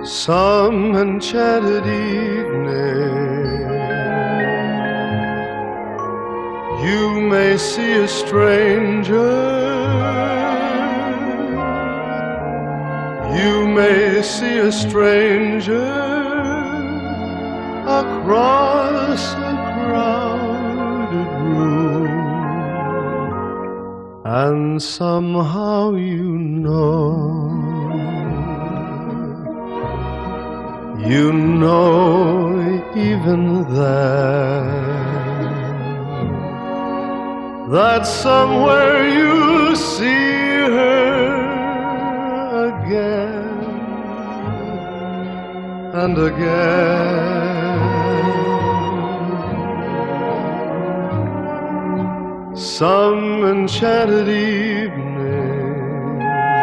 some enchanted evening, you may see a stranger, you may see a stranger across a crowded room, and somehow you know even that somewhere you'll see her again and again. Some enchanted evening,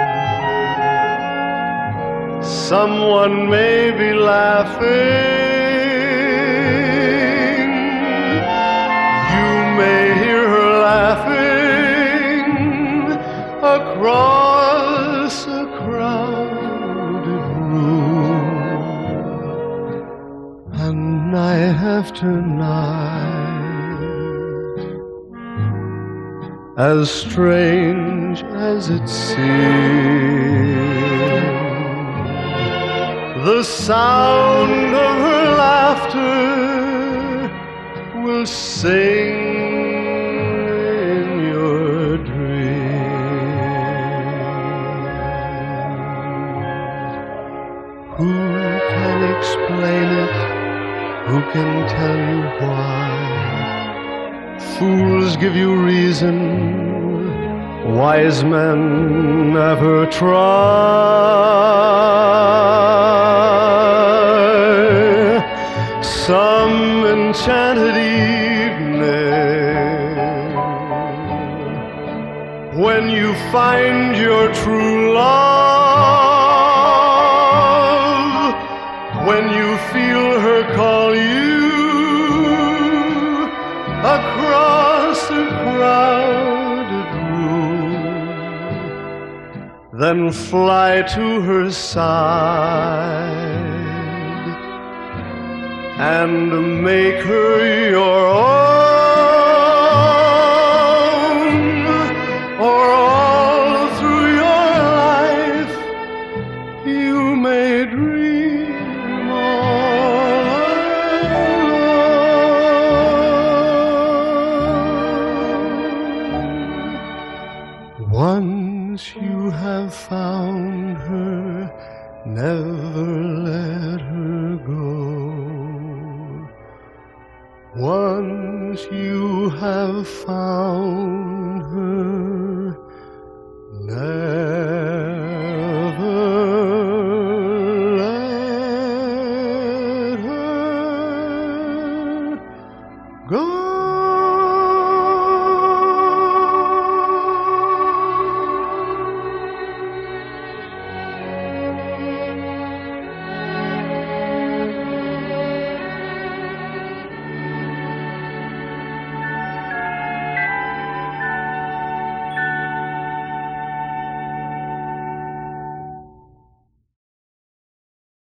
someone may be laughing, you may hear her laughing across a crowded room, and night after night, as strange as it seems, the sound of her laughter will sing in your dreams. Who can explain it? Who can tell you why? Fools give you reason, wise men never try. Some enchanted evening, when you find your true love, when you feel her call you across a crowded room, then fly to her side and make her your own, or all through your life you may dream all alone. Once you have found her, never let her go. Once you have found her, never